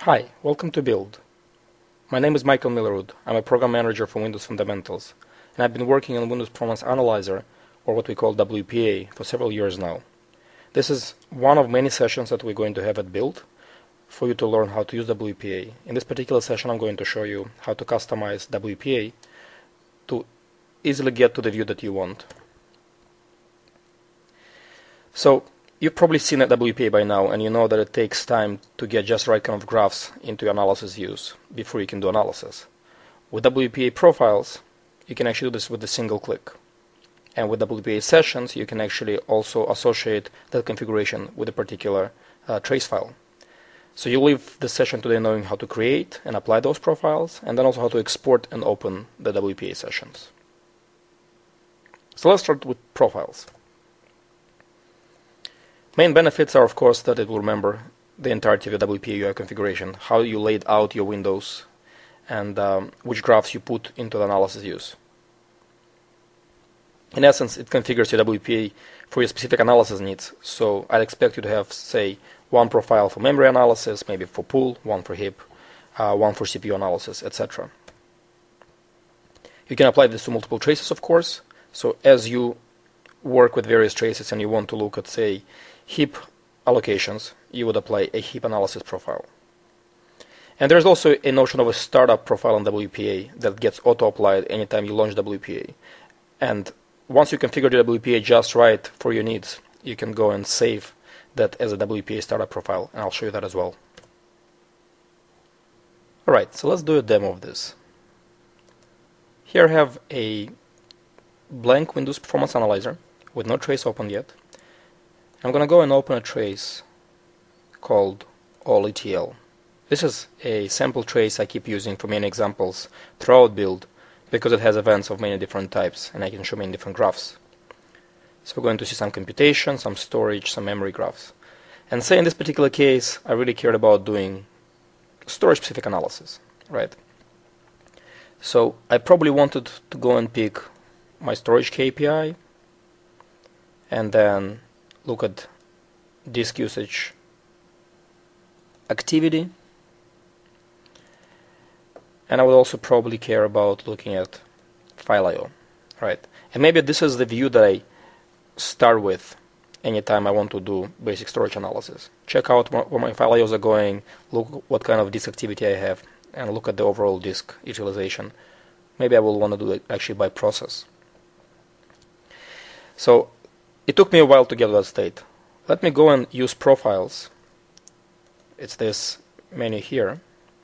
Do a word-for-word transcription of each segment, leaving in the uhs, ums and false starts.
Hi, welcome to Build. My name is Michael Millerud. I'm a program manager for Windows Fundamentals, and I've been working on Windows Performance Analyzer, or what we call W P A, for several years now. This is one of many sessions that we're going to have at Build for you to learn how to use W P A. In this particular session, I'm going to show you how to customize W P A to easily get to the view that you want. So, you've probably seen a W P A by now, and you know that it takes time to get just right kind of graphs into your analysis views before you can do analysis. With W P A profiles, you can actually do this with a single click. And with W P A sessions, you can actually also associate that configuration with a particular uh, trace file. So you leave the session today knowing how to create and apply those profiles, and then also how to export and open the W P A sessions. So let's start with profiles. Main benefits are, of course, that it will remember the entirety of your W P A U I configuration, how you laid out your windows, and um, which graphs you put into the analysis views. In essence, it configures your W P A for your specific analysis needs. So I'd expect you to have, say, one profile for memory analysis, maybe for pool, one for heap, uh, one for C P U analysis, et cetera. You can apply this to multiple traces, of course. So as you work with various traces and you want to look at, say, heap allocations, you would apply a heap analysis profile. And there's also a notion of a startup profile on W P A that gets auto-applied anytime you launch W P A. And once you configure the W P A just right for your needs, you can go and save that as a W P A startup profile, and I'll show you that as well. Alright, so let's do a demo of this. Here I have a blank Windows Performance Analyzer with no trace opened yet. I'm going to go and open a trace called all E T L. This is a sample trace I keep using for many examples throughout Build because it has events of many different types and I can show many different graphs. So we're going to see some computation, some storage, some memory graphs. And say in this particular case, I really cared about doing storage-specific analysis, right? So I probably wanted to go and pick my storage K P I and then look at disk usage activity, and I would also probably care about looking at file I O, right? And maybe this is the view that I start with anytime I want to do basic storage analysis. Check out where my file I Os are going, look what kind of disk activity I have, and look at the overall disk utilization. Maybe I will want to do it actually by process. So it took me a while to get to that state. Let me go and use profiles. It's this menu here.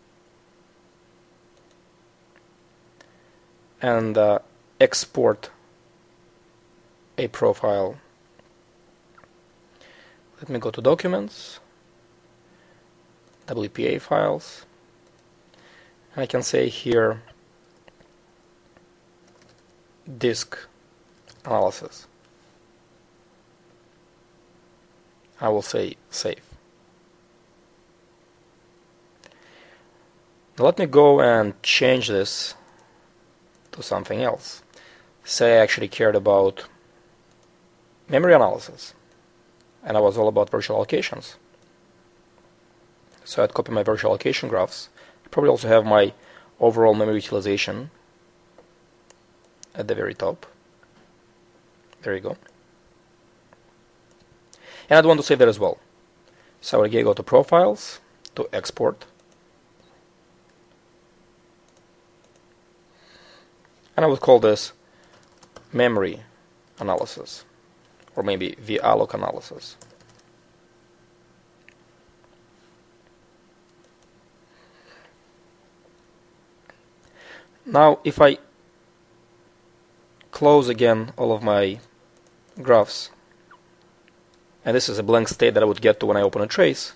And uh, export a profile. Let me go to Documents, W P A files. And I can say here disk analysis. I will say save. Now let me go and change this to something else. Say I actually cared about memory analysis and I was all about virtual allocations. So I'd copy my virtual allocation graphs. I'd probably also have my overall memory utilization at the very top. There you go. And I'd want to save that as well. So again, go to Profiles, to Export. And I would call this Memory Analysis, or maybe vAlloc Analysis. Now, if I close again all of my graphs, and this is a blank state that I would get to when I open a trace.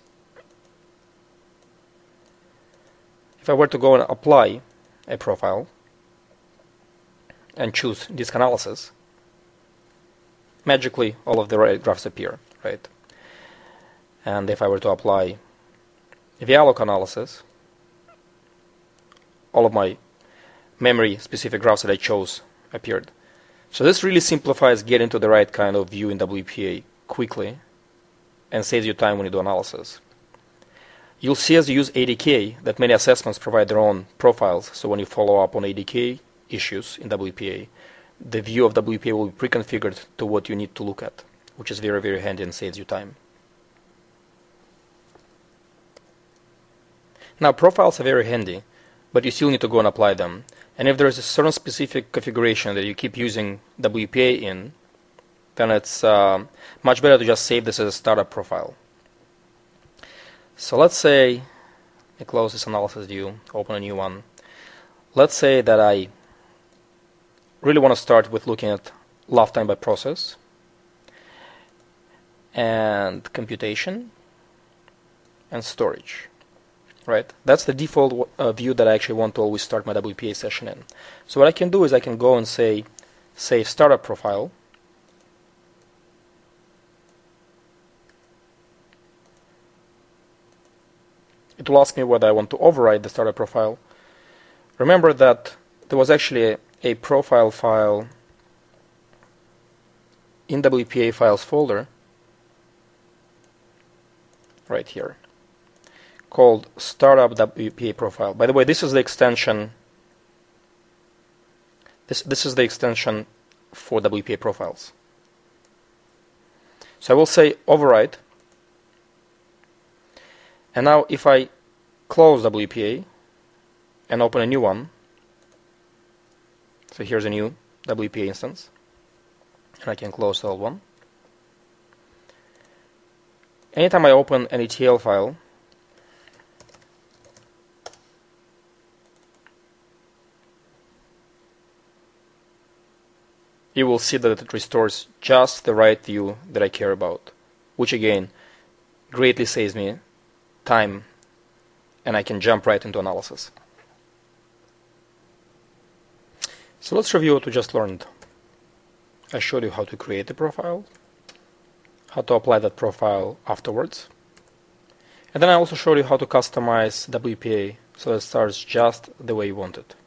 If I were to go and apply a profile and choose disk analysis, magically all of the right graphs appear, right? And if I were to apply vAlloc analysis, all of my memory specific graphs that I chose appeared. So this really simplifies getting to the right kind of view in W P A quickly and saves you time when you do analysis. You'll see as you use A D K that many assessments provide their own profiles, so when you follow up on A D K issues in W P A, the view of W P A will be pre-configured to what you need to look at, which is very, very handy and saves you time. Now, profiles are very handy, but you still need to go and apply them. And if there is a certain specific configuration that you keep using W P A in, then it's uh, much better to just save this as a startup profile. So let's say, let me close this analysis view, open a new one. Let's say that I really want to start with looking at lifetime by process and computation and storage. Right? That's the default uh, view that I actually want to always start my W P A session in. So what I can do is I can go and say save startup profile. It will ask me whether I want to override the startup profile. Remember that there was actually a, a profile file in W P A files folder right here called startup W P A profile. By the way, this is the extension this this is the extension for W P A profiles. So I will say override. And now if I close W P A and open a new one, so here's a new W P A instance, and I can close the old one. Anytime I open an E T L file, you will see that it restores just the right view that I care about, which again greatly saves me time, and I can jump right into analysis. So let's review what we just learned. I showed you how to create a profile, how to apply that profile afterwards, and then I also showed you how to customize W P A so that it starts just the way you want it.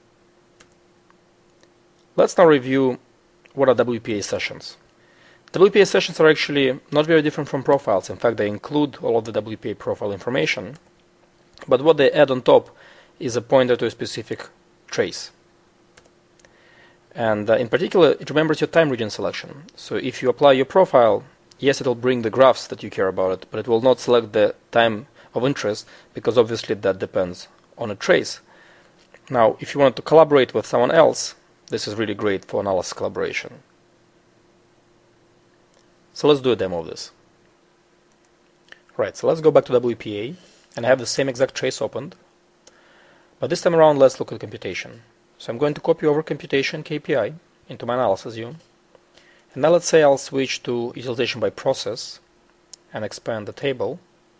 Let's now review what are W P A sessions. W P A sessions are actually not very different from profiles. In fact, they include all of the W P A profile information, but what they add on top is a pointer to a specific trace. And uh, in particular, it remembers your time region selection. So if you apply your profile, yes, it will bring the graphs that you care about it, but it will not select the time of interest, because obviously that depends on a trace. Now, if you want to collaborate with someone else, this is really great for analysis collaboration. So let's do a demo of this. Right, so let's go back to W P A and I have the same exact trace opened. But this time around, let's look at computation. So I'm going to copy over computation K P I into my analysis view. And now let's say I'll switch to utilization by process and expand the table.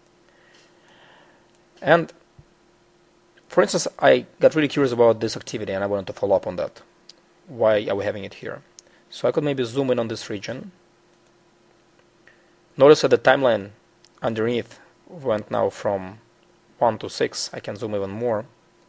And for instance, I got really curious about this activity and I wanted to follow up on that. Why are we having it here? So I could maybe zoom in on this region. Notice that the timeline underneath went now from one to six. I can zoom even more.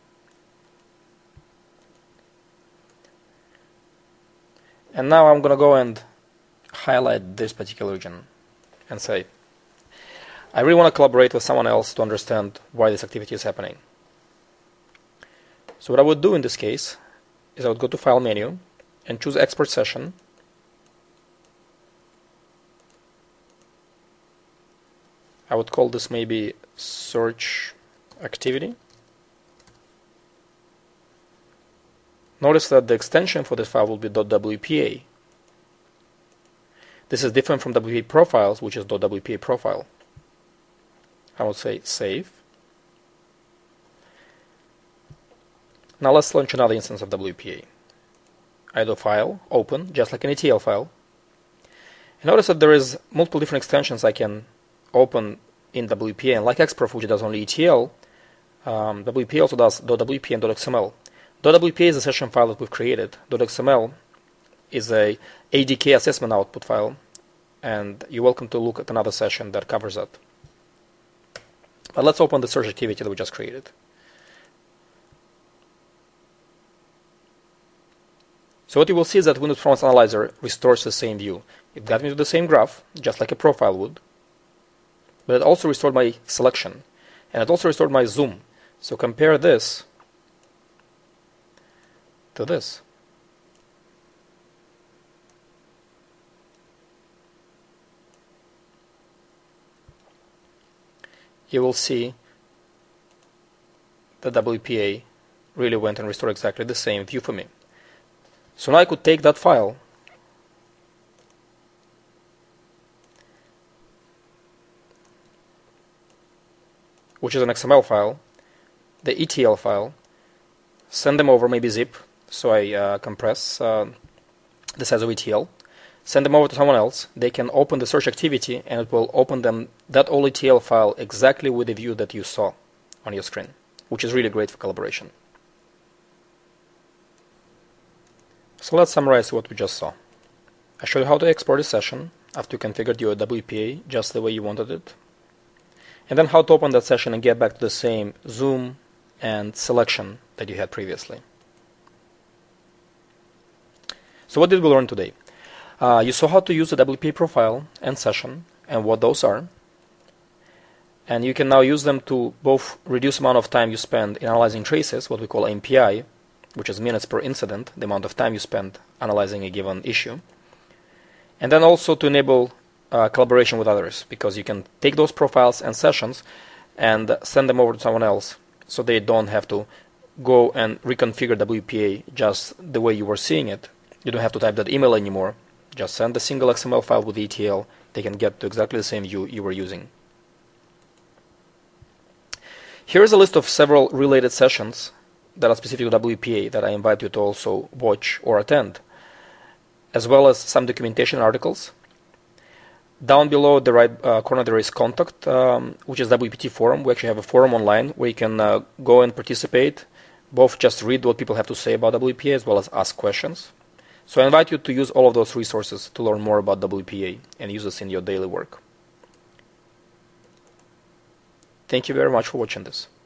And now I'm going to go and highlight this particular region and say, I really want to collaborate with someone else to understand why this activity is happening. So what I would do in this case is I would go to File menu and choose Export Session. I would call this maybe Search Activity. Notice that the extension for this file will be .wpa. This is different from W P A profiles, which is .wpa profile. I would say Save. Now let's launch another instance of W P A. I do File, Open, just like an E T L file. And notice that there is multiple different extensions I can open in W P A, and like Xprof, which does only E T L, um, W P A also does .wp and .xml. .wpa is a session file that we've created. .xml is a A D K assessment output file, and you're welcome to look at another session that covers that. But let's open the search activity that we just created. So what you will see is that Windows Performance Analyzer restores the same view. It got me to the same graph, just like a profile would, but it also restored my selection. and it also restored my zoom. So compare this to this. You will see the W P A really went and restored exactly the same view for me. So now I could take that file which is an X M L file, the E T L file, send them over, maybe zip, so I uh, compress uh, the size of E T L, send them over to someone else. They can open the search activity and it will open them that old E T L file exactly with the view that you saw on your screen, which is really great for collaboration. So let's summarize what we just saw. I showed you how to export a session after you configured your W P A just the way you wanted it, and then how to open that session and get back to the same zoom and selection that you had previously. So what did we learn today? Uh, you saw how to use the W P A profile and session and what those are. And you can now use them to both reduce the amount of time you spend in analyzing traces, what we call M P I, which is minutes per incident, the amount of time you spend analyzing a given issue. And then also to enable uh, collaboration with others, because you can take those profiles and sessions and send them over to someone else so they don't have to go and reconfigure W P A just the way you were seeing it. You don't have to type that email anymore. Just send a single X M L file with E T L. They can get to exactly the same view you were using. Here is a list of several related sessions that are specific to W P A that I invite you to also watch or attend, as well as some documentation articles. Down below the right uh, corner there is contact, um, which is W P T forum. We actually have a forum online where you can uh, go and participate, both just read what people have to say about W P A as well as ask questions. So I invite you to use all of those resources to learn more about W P A and use this in your daily work. Thank you very much for watching this.